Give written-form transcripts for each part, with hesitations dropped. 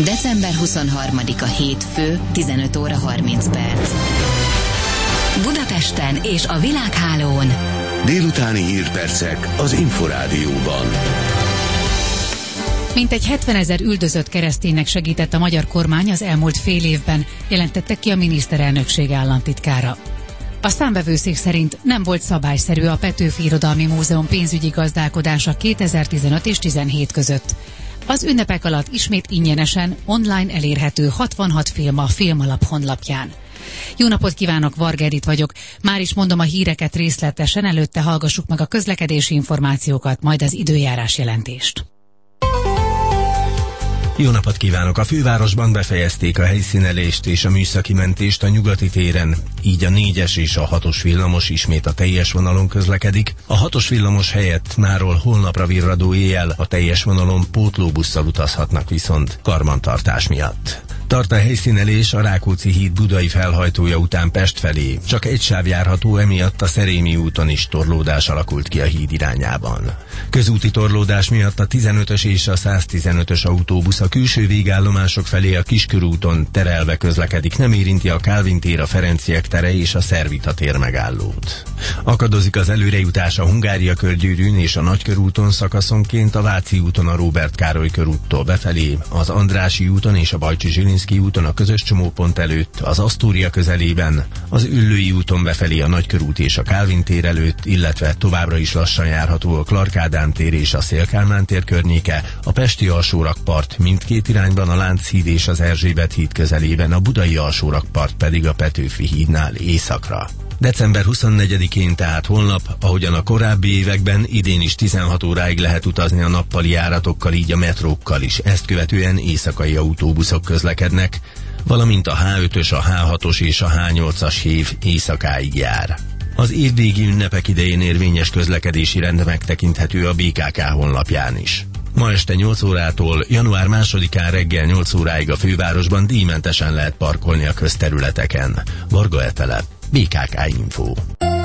December 23-a hétfő, 15 óra 30 perc. Budapesten és a világhálón. Délutáni hírpercek az Inforádióban. Mintegy 70 000 üldözött kereszténynek segített a magyar kormány az elmúlt fél évben, jelentette ki a miniszterelnökség államtitkára. A számvevőszék szerint nem volt szabályszerű a Petőfi Irodalmi Múzeum pénzügyi gazdálkodása 2015 és 2017 között. Az ünnepek alatt ismét ingyenesen, online elérhető 66 film a Filmalap honlapján. Jó napot kívánok, Varga Edit vagyok. Már is mondom a híreket részletesen, előtte hallgassuk meg a közlekedési információkat, majd az időjárás jelentést. Jó napot kívánok! A fővárosban befejezték a helyszínelést és a műszaki mentést a Nyugati téren, így a 4-es és a 6-os villamos ismét a teljes vonalon közlekedik. A 6-os villamos helyett máról holnapra virradó éjjel a teljes vonalon pótlóbusszal utazhatnak viszont karbantartás miatt. Tart a helyszínelés a Rákóczi híd budai felhajtója után Pest felé. Csak egy sáv járható, emiatt a Szerémi úton is torlódás alakult ki a híd irányában. Közúti torlódás miatt a 15-ös és a 115-ös autóbusz a külső végállomások felé a Kiskörúton terelve közlekedik, nem érinti a Kálvin tér, a Ferenciek tere és a Szervita tér megállót. Akadozik az előrejutás a Hungária körgyűrűn és a Nagykörúton szakaszonként, a Váci úton a Róbert Károly körúttól befelé, az Andrássy úton és a Bajcsy-Zsilinszky úton a közös csomópont előtt, az Asztória közelében, az Üllői úton befelé a Nagykörút és a Kálvin tér előtt, illetve továbbra is lassan járható a Clark Ádám tér és a Széll-Kálmán tér környéke, a pesti alsórakpart mindkét irányban, a Lánchíd és az Erzsébet híd közelében, a budai alsórakpart pedig a Petőfi hídnál északra. December 24-én, tehát holnap, ahogyan a korábbi években, idén is 16 óráig lehet utazni a nappali járatokkal, így a metrókkal is. Ezt követően éjszakai autóbuszok közlekednek, valamint a H5-ös, a H6-os és a H8-as hév éjszakáig jár. Az évvégi ünnepek idején érvényes közlekedési rend megtekinthető a BKK honlapján is. Ma este 8 órától január 2-án reggel 8 óráig a fővárosban díjmentesen lehet parkolni a közterületeken. Varga Etele, BKK Info.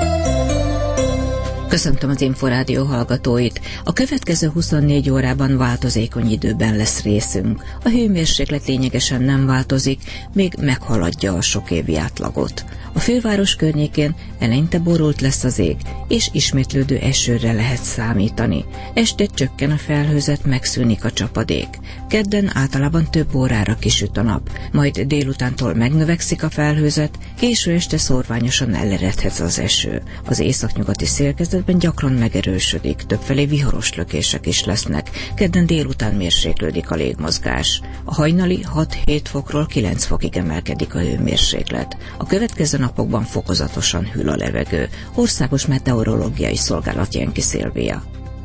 Köszöntöm az Inforádió hallgatóit. A következő 24 órában változékony időben lesz részünk. A hőmérséklet lényegesen nem változik, még meghaladja a sok évi átlagot. A főváros környékén eleinte borult lesz az ég, és ismétlődő esőre lehet számítani. Este csökken a felhőzet, megszűnik a csapadék. Kedden általában több órára kisüt a nap, majd délutántól megnövekszik a felhőzet, késő este szórványosan eleredhet az eső. Az északnyugati szélkezdetben gyakran megerősödik, többfelé viharos lökések is lesznek. Kedden délután mérséklődik a légmozgás. A hajnali 6-7 fokról 9 fokig emelkedik a hőmérséklet. A következő napokban fokozatosan hűl a levegő. Országos Meteorológiai Szolgálat Jenki Szilvia.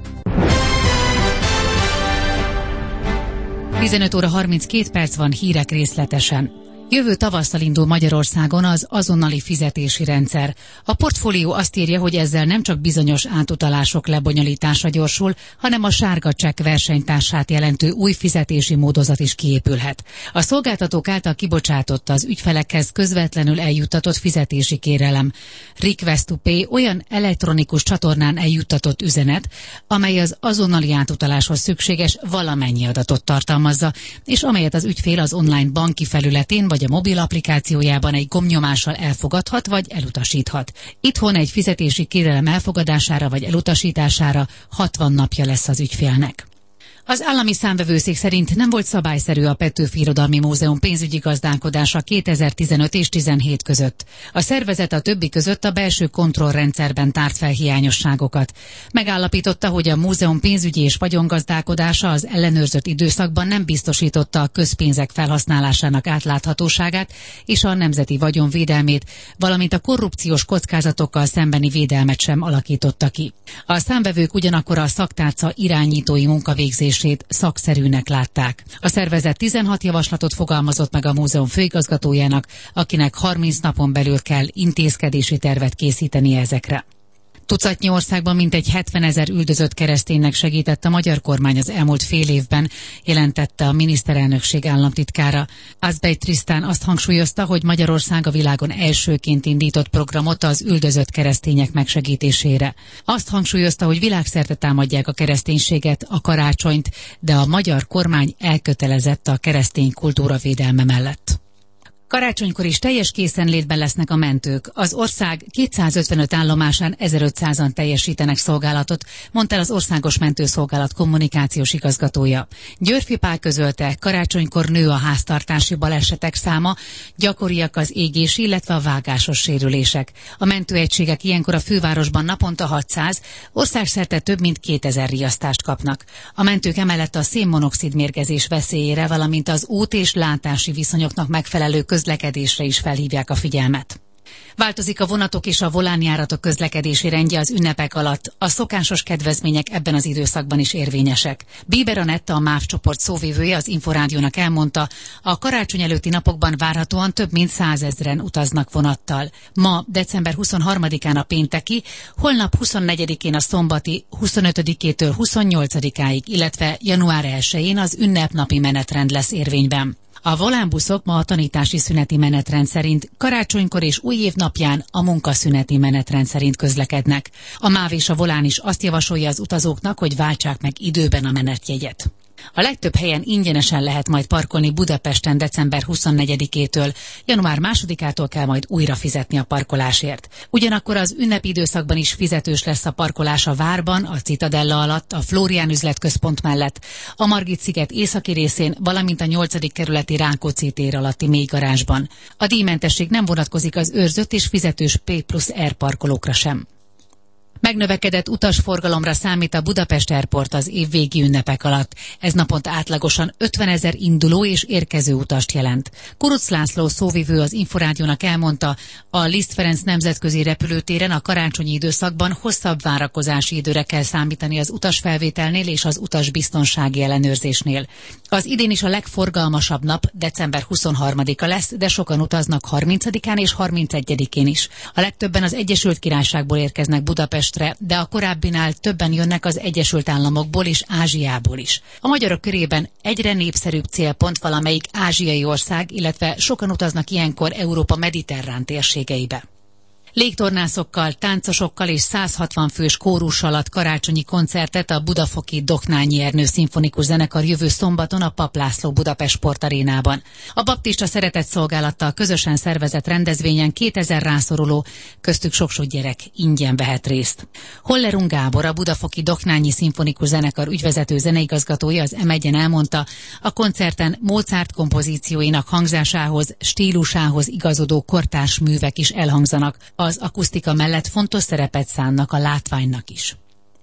15 óra 32 perc van, hírek részletesen. Jövő tavasszal indul Magyarországon az azonnali fizetési rendszer. A portfólió azt írja, hogy ezzel nem csak bizonyos átutalások lebonyolítása gyorsul, hanem a sárga csekk versenytársát jelentő új fizetési módozat is kiépülhet. A szolgáltatók által kibocsátott, az ügyfelekhez közvetlenül eljuttatott fizetési kérelem, Request to Pay, olyan elektronikus csatornán eljuttatott üzenet, amely az azonnali átutaláshoz szükséges valamennyi adatot tartalmazza, és amelyet az ügyfél az online banki felületén vagy a mobil applikációjában egy gombnyomással elfogadhat vagy elutasíthat. Itthon egy fizetési kérelem elfogadására vagy elutasítására 60 napja lesz az ügyfélnek. Az állami számvevőszék szerint nem volt szabályszerű a Petőfi Irodalmi Múzeum pénzügyi gazdálkodása 2015 és 2017 között. A szervezet a többi között a belső kontrollrendszerben tárt fel hiányosságokat. Megállapította, hogy a múzeum pénzügyi és vagyongazdálkodása az ellenőrzött időszakban nem biztosította a közpénzek felhasználásának átláthatóságát és a nemzeti vagyon védelmét, valamint a korrupciós kockázatokkal szembeni védelmet sem alakította ki. A számvevők ugyanakkor a szaktárca irányítói munkavégzését szakszerűnek látták. A szervezet 16 javaslatot fogalmazott meg a múzeum főigazgatójának, akinek 30 napon belül kell intézkedési tervet készítenie ezekre. Tucatnyi országban mintegy 70 000 üldözött kereszténynek segített a magyar kormány az elmúlt fél évben, jelentette a miniszterelnökség államtitkára. Azbej Trisztán azt hangsúlyozta, hogy Magyarország a világon elsőként indított programot az üldözött keresztények megsegítésére. Azt hangsúlyozta, hogy világszerte támadják a kereszténységet, a karácsonyt, de a magyar kormány elkötelezett a keresztény kultúra védelme mellett. Karácsonykor is teljes készenlétben lesznek a mentők. Az ország 255 állomásán 1500-an teljesítenek szolgálatot, mondta el az Országos Mentőszolgálat kommunikációs igazgatója. Györfi Pál közölte, karácsonykor nő a háztartási balesetek száma, gyakoriak az égési, illetve a vágásos sérülések. A mentőegységek ilyenkor a fővárosban naponta 600, országszerte több mint 2000 riasztást kapnak. A mentők emellett a szénmonoxid mérgezés veszélyére, valamint az út- és látási viszonyoknak megfelelő közlekedésre is felhívják a figyelmet. Változik a vonatok és a volánjáratok közlekedési rendje az ünnepek alatt. A szokásos kedvezmények ebben az időszakban is érvényesek. Bieber Anetta, a MÁV csoport szóvivője az Inforádiónak elmondta, a karácsony előtti napokban várhatóan több mint 100 000-en utaznak vonattal. Ma, december 23-án a pénteki, holnap 24-én a szombati, 25-től 28-áig, illetve január 1-én az ünnepnapi menetrend lesz érvényben. A volánbuszok ma a tanítási szüneti menetrend szerint, karácsonykor és új év napján a munkaszüneti menetrend szerint közlekednek. A MÁV és a volán is azt javasolja az utazóknak, hogy váltsák meg időben a menetjegyet. A legtöbb helyen ingyenesen lehet majd parkolni Budapesten december 24-től, január 2-ától kell majd újra fizetni a parkolásért. Ugyanakkor az ünnepi időszakban is fizetős lesz a parkolás a Várban, a Citadella alatt, a Flórián üzletközpont mellett, a Margit-sziget északi részén, valamint a 8. kerületi Rákóczi tér alatti mélygarázsban. A díjmentesség nem vonatkozik az őrzött és fizetős P+R parkolókra sem. Megnövekedett utasforgalomra számít a Budapest Airport az évvégi ünnepek alatt. Ez naponta átlagosan 50 000 induló és érkező utast jelent. Kurucz László szóvivő az Inforádiónak elmondta, a Liszt Ferenc nemzetközi repülőtéren a karácsonyi időszakban hosszabb várakozási időre kell számítani az utasfelvételnél és az utasbiztonsági ellenőrzésnél. Az idén is a legforgalmasabb nap december 23-a lesz, de sokan utaznak 30-án és 31-én is. A legtöbben az Egyesült Királyságból érkeznek Budapestre, de a korábbinál többen jönnek az Egyesült Államokból és Ázsiából is. A magyarok körében egyre népszerűbb célpont valamelyik ázsiai ország, illetve sokan utaznak ilyenkor Európa mediterrán térségeibe. Légtornászokkal, táncosokkal és 160 fős kórussal ad karácsonyi koncertet a budafoki Doknányi Ernő szimfonikus zenekar jövő szombaton a Papp László Budapest Sportarénában. A baptista szeretetszolgálattal közösen szervezett rendezvényen 2000 rászoruló, köztük sok-sok gyerek ingyen vehet részt. Hollerung Gábor, a budafoki Doknányi szimfonikus zenekar ügyvezető zeneigazgatója az M1-en elmondta, a koncerten Mozart kompozícióinak hangzásához, stílusához igazodó kortárs művek is elhangzanak. Az akusztika mellett fontos szerepet szánnak a látványnak is.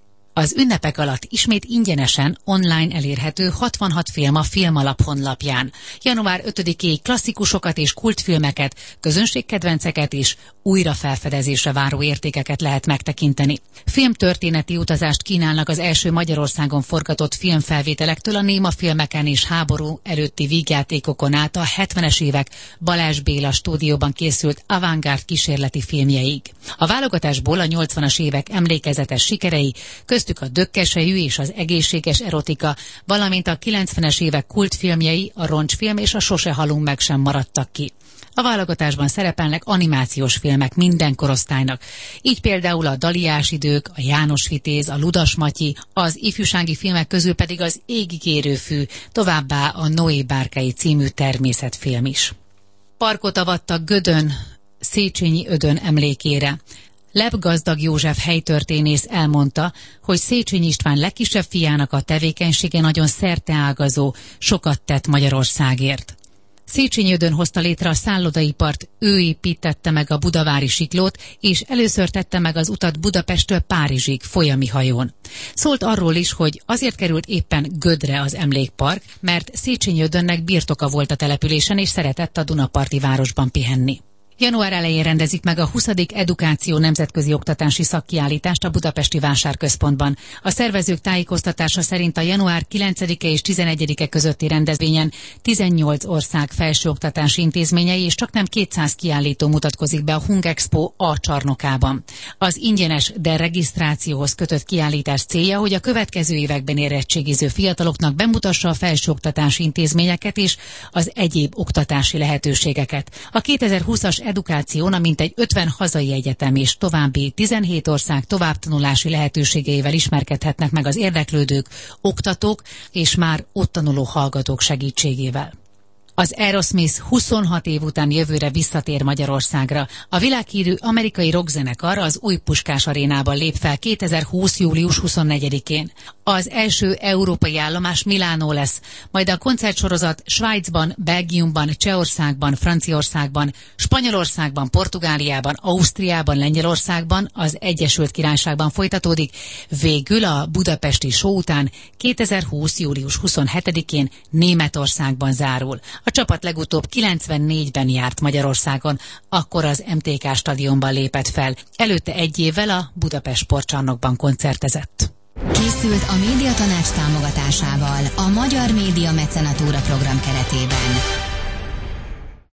Az ünnepek alatt ismét ingyenesen online elérhető 66 film a Filmalap honlapján. Január 5-éig klasszikusokat és kultfilmeket, közönségkedvenceket és újra felfedezésre váró értékeket lehet megtekinteni. Filmtörténeti utazást kínálnak az első Magyarországon forgatott filmfelvételektől a néma filmeken és háború előtti vígjátékokon át a 70-es évek Balázs Béla stúdióban készült avantgárd kísérleti filmjeig. A válogatásból a 80-as évek emlékezetes sikerei, köztük a Dökkesejű és az egészséges erotika, valamint a 90-es évek kultfilmjei, a Roncsfilm és a Sose halunk meg sem maradtak ki. A válogatásban szerepelnek animációs filmek minden korosztálynak. Így például a Daliás idők, a János Vitéz, a Ludas Matyi, az ifjúsági filmek közül pedig az Égig érő fű, továbbá a Noé bárkái című természetfilm is. Parkot avattak Gödön, Széchenyi Ödön emlékére. Leb Gazdag József helytörténész elmondta, hogy Széchenyi István legkisebb fiának a tevékenysége nagyon szerteágazó, sokat tett Magyarországért. Széchenyi Ödön hozta létre a szállodaipart, ő építette meg a budavári siklót, és először tette meg az utat Budapesttől Párizsig folyami hajón. Szólt arról is, hogy azért került éppen Gödre az emlékpark, mert Széchenyi Ödönnek birtoka volt a településen, és szeretett a Dunaparti városban pihenni. Január elején rendezik meg a 20. Edukáció nemzetközi oktatási szakkiállítást a Budapesti Vásárközpontban. A szervezők tájékoztatása szerint a január 9-e és 11-e közötti rendezvényen 18 ország felsőoktatási intézményei és csaknem 200 kiállító mutatkozik be a Hungexpo A csarnokában. Az ingyenes, de regisztrációhoz kötött kiállítás célja, hogy a következő években érettségiző fiataloknak bemutassa a felsőoktatási intézményeket és az egyéb oktatási lehetőségeket. A 2020-as edukáción a mintegy 50 hazai egyetem és további 17 ország továbbtanulási lehetőségeivel ismerkedhetnek meg az érdeklődők, oktatók és már ott tanuló hallgatók segítségével. Az Aerosmith 26 év után jövőre visszatér Magyarországra. A világhírű amerikai rockzenekar az új Puskás arénában lép fel 2020. július 24-én. Az első európai állomás Milánó lesz, majd a koncertsorozat Svájcban, Belgiumban, Csehországban, Franciaországban, Spanyolországban, Portugáliában, Ausztriában, Lengyelországban, az Egyesült Királyságban folytatódik, végül a budapesti show után 2020. július 27-én Németországban zárul. A csapat legutóbb 94-ben járt Magyarországon, akkor az MTK stadionban lépett fel. Előtte egy évvel a Budapest Sportcsarnokban koncertezett. Készült a Médiatanács támogatásával a Magyar Média Mecenatúra program keretében.